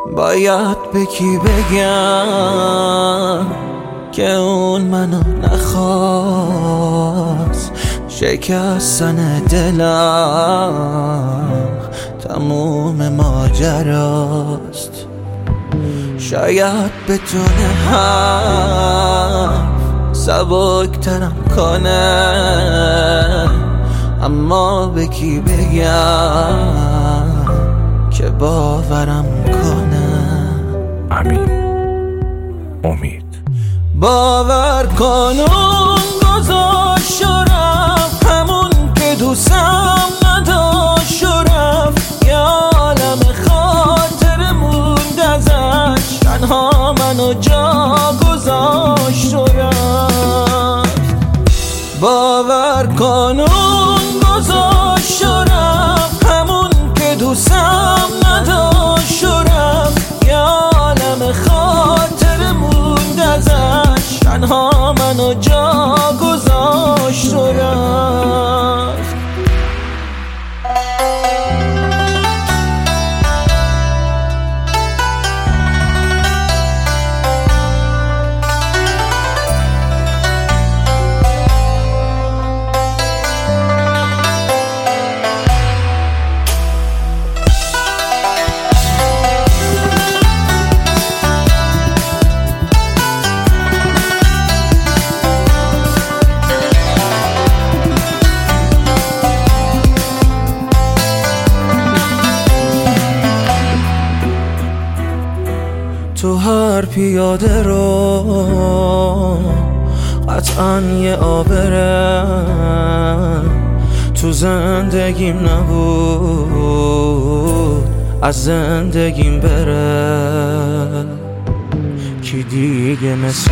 باید به کی بگم که اون منو نخواست؟ شکستن دلم تموم ماجراست. شاید بتونه حرف سبکترم کنه، اما به کی بگم که باورم کنه؟ امین امید. باور کن اون گذاشت و رفت، همون که دوستم نداشت و رفت. یه عالم خاطر موند ازش، تنها منو جا گذاشت و رفت. باور کن اون گذاشت و رفت، همون که دوستم نداشت و رفت. یه عالم خاطر موند ازش، تنها منو جا گذاشت و رفت. تو هر پیاده رو قطعاً یه آبره، تو زندگیم نبود از زندگیم بره. کی دیگه مثل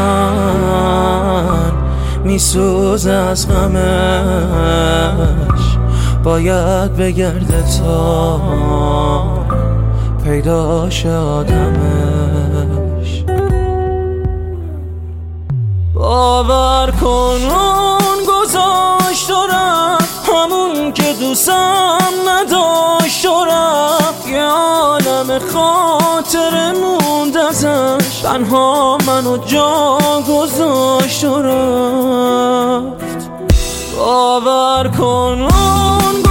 من میسوزه از غمش؟ باید بگرده تا پیداش آدمش. باور کن اون گذاشت و رفت، همون که دوستم نداشت و رفت. یه عالم خاطر موند ازش، تنها منو جا گذاشت و رفت. باور کن اون